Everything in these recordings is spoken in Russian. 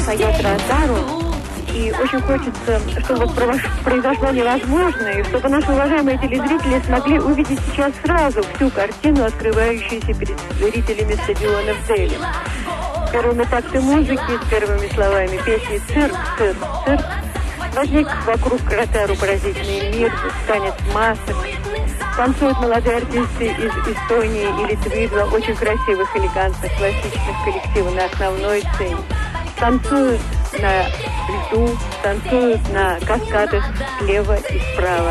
поет Ротару. И очень хочется, чтобы произошло невозможное, и чтобы наши уважаемые телезрители смогли увидеть сейчас сразу всю картину, открывающуюся перед зрителями стадиона в Дели. Первыми такты музыки, с первыми словами песни «Цирк, цирк, цирк» возник вокруг Ротару поразительный мир, танец масок. Танцуют молодые артисты из Эстонии и Литвы, два очень красивых, элегантных, классических коллектива на основной сцене. Танцуют на льду, танцуют на каскадах слева и справа.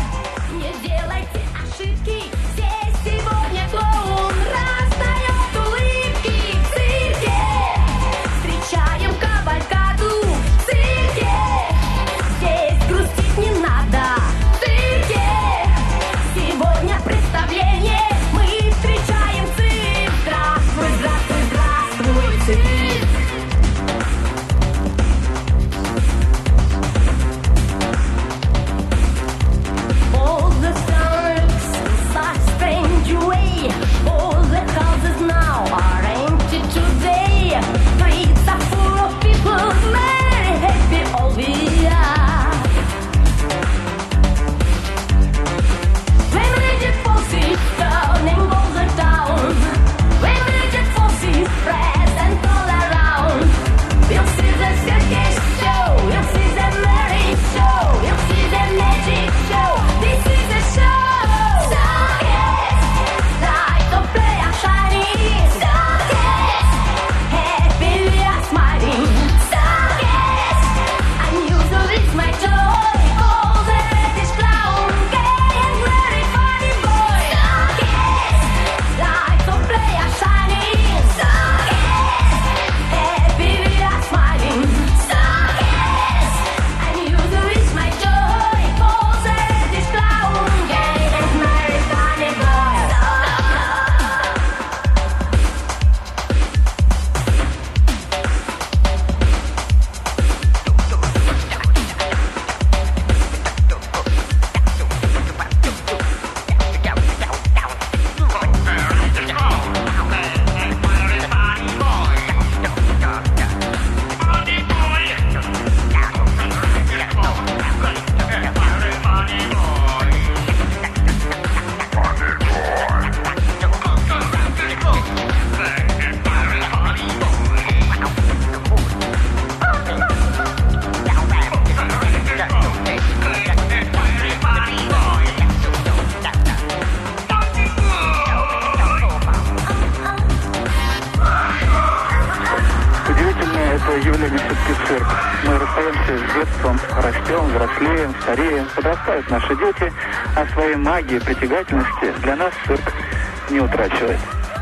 явление все-таки цирк. Мы расстаемся с детством, растем, взрослеем, стареем, подрастают наши дети, а своей магии, притягательности для нас цирк не утрачивает.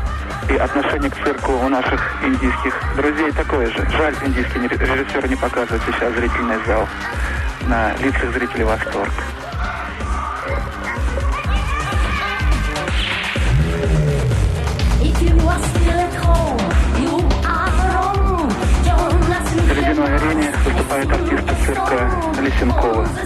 И отношение к цирку у наших индийских друзей такое же. Жаль, индийский режиссер не показывает сейчас зрительный зал. На лицах зрителей восторг. В ледяной арене выступает артист цирка Лисенкова.